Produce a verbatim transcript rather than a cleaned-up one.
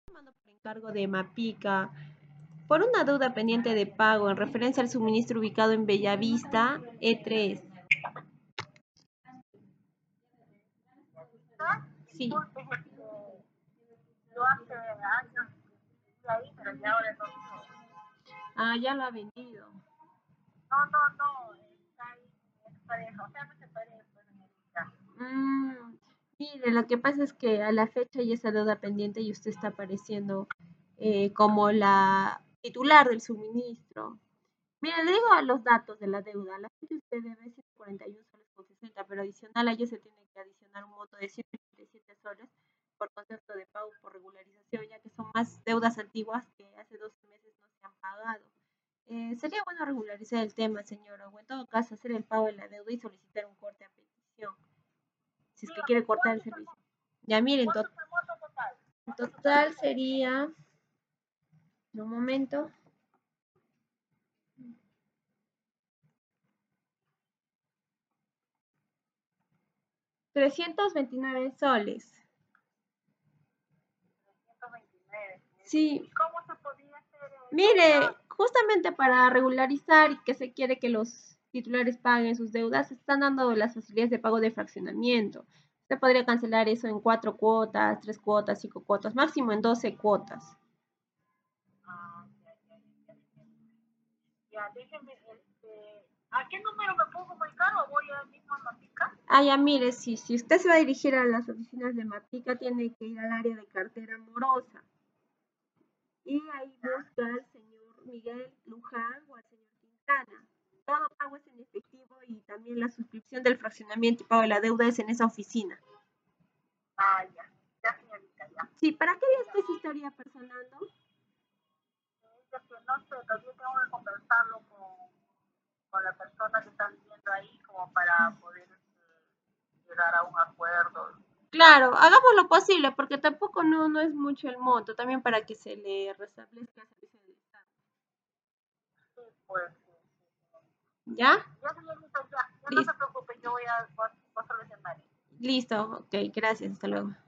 Llamando por encargo de Mapica por una deuda pendiente de pago en referencia al suministro ubicado en Bellavista, E tres. Sí. Yo hace años vivía ahí, pero ya ahora no vivo. Ah, ya lo ha vendido. No, no, no, está ahí, es pareja, o sea, no se pareja, pues, señorita. Mm, mire, lo que pasa es que a la fecha hay esa deuda pendiente y usted está apareciendo eh, como la titular del suministro. Mire, le digo a los datos de la deuda. La fecha usted debe ciento cuarenta y uno soles con sesenta, pero adicional a ello se tiene que adicionar un monto de ciento ochenta y siete soles por concepto de pago por regularización, ya que son más deudas antiguas que hace doce meses no se han pagado. Eh, sería bueno regularizar el tema, señora, o en todo caso hacer el pago de la deuda y solicitar un corte a petición, si es que quiere Dígame, cortar el ¿cuánto es el, servicio. mo- Ya miren, to- cuánto es el monto total? en ¿Monto total total cuánto es? sería, un momento, trescientos veintinueve soles. trescientos veintinueve, señorita. Sí, ¿Y cómo se podía hacer eso? O mire, sea, justamente para regularizar y que se quiere que los titulares paguen sus deudas, se están dando las facilidades de pago de fraccionamiento. Usted podría cancelar eso en cuatro cuotas, tres cuotas, cinco cuotas, máximo en doce cuotas. ah, ya, ya, ya, ya, ya. Ya, déjeme, este, ¿a qué número me puedo comunicar o voy a mismo a Matica? Ah, ya mire, si, si usted se va a dirigir a las oficinas de Matica, tiene que ir al área de cartera morosa. Y ahí busca al señor Miguel Luján o al señor Quintana. Todo pago es en efectivo y también la suscripción del fraccionamiento y pago de la deuda es en esa oficina. Ah, ya, ya, señorita, ya. Sí, ¿para qué día usted se estaría personando? Es que no sé, todavía tengo que conversarlo con, con la persona que está viviendo ahí como para poder este, llegar a un acuerdo. Claro, hagamos lo posible porque tampoco no, no es mucho el monto, también para que se le restablezca el servicio del Estado. Sí, pues, sí, sí, sí. ¿Ya? Ya, señorita, ya, ya no se Listo, preocupe, yo voy a, voy a, voy a solucionar. listo, ok, gracias, hasta luego.